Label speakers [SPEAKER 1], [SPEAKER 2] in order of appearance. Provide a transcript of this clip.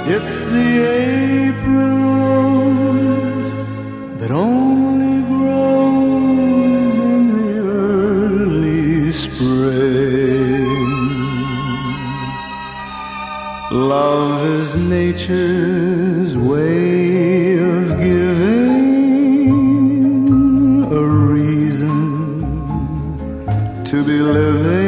[SPEAKER 1] It's the April rose that only grows in the early spring. Love is nature's way of giving a reason to be living.